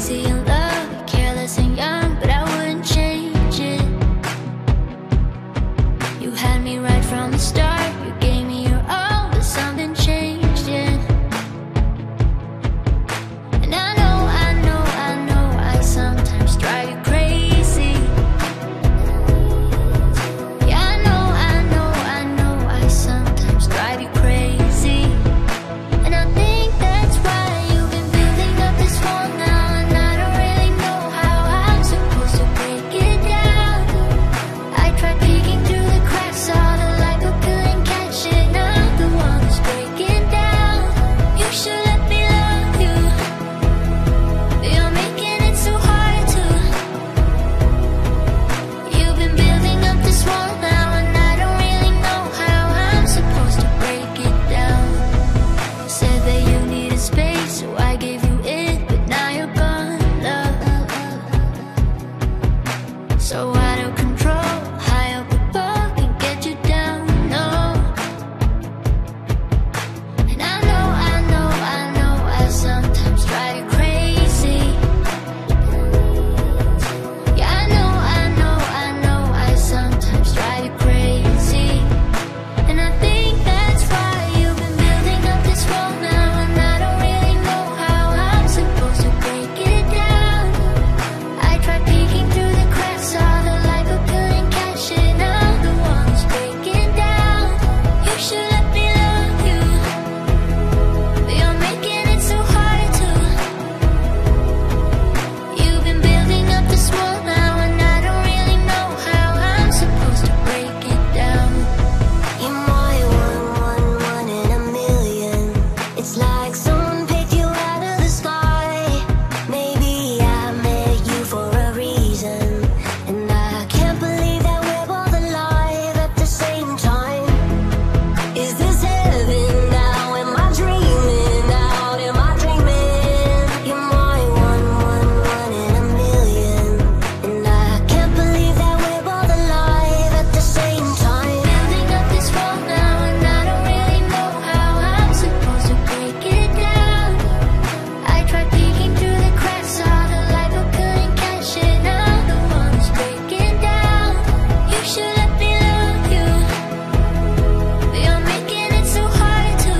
crazy in love, careless and young, but I wouldn't change it. You had me right from the start, you gave me your all, but something changed, yeah. And I know, I sometimes drive you crazy. Yeah, I know, I sometimes drive you crazy. And I think that's why you've been building up this wall now, and I don't really know how I'm supposed to break it down. I tried peeking through the cracks, saw the light but couldn't catch it. Now I'm the one who's breaking down. You should let me love you, but you're making it so hard to. You've been building up this wall now, and I don't really know how I'm supposed to break it down. Said that you needed space, so I gave you it, but now you're gone, love. So out of control, high up above, can get you down, no. And I know, I sometimes drive you crazy. Yeah, I know, I sometimes drive you crazy. And I think that's why you've been building up this wall now, and I don't really know how I'm supposed to break it down. I tried peeking through the cracks, saw the light but couldn't catch it. Now I'm the one who's breaking down. You should let me love you, but you're making it so hard to. You've been building up this wall now, and I don't really know how I'm supposed to break it down. You're my one in a million. It's like someone picked you out of the sky. Maybe I met you for a reason, and I can't believe that we're both alive at the same time. Is this heaven now? Am I dreaming out? Am I dreaming? You're my one in a million, and I can't believe that we're both alive at the same time. Building up this wall now, and I don't really know how I'm supposed to break it down. I tried peeking through the cracks, saw the light but couldn't catch it. Now I'm the one who's breaking down. You should let me love you, but you're making it so hard to.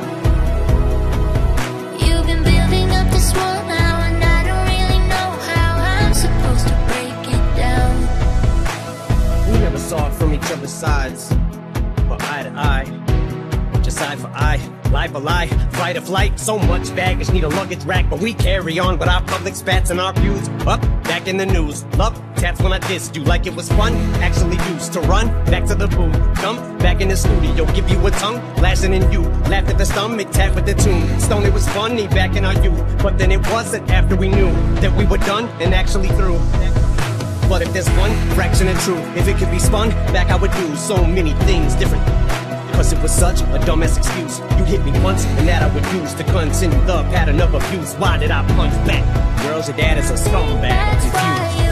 You've been building up this wall now, and I don't really know how I'm supposed to break it down. We never saw it from each other's sides, but eye to eye, just eye for eye, lie for lie, fight or flight. So much baggage, need a luggage rack, but we carry on with our public spats and our views. Up, back in the news, love taps when I dissed you like it was fun. Actually used to run back to the booth, come back in the studio, give you a tongue, lashing in you, laughed at the stomach, tap with the tune. Stone, it was funny back in our youth, but then it wasn't after we knew that we were done and actually through. But if there's one fraction of truth, if it could be spun back, I would do so many things different. Cause it was such a dumbass excuse. You hit me once, and that I would use to continue the pattern of abuse. Why did I punch back? Girls, your dad is a scumbag. That's Confused. why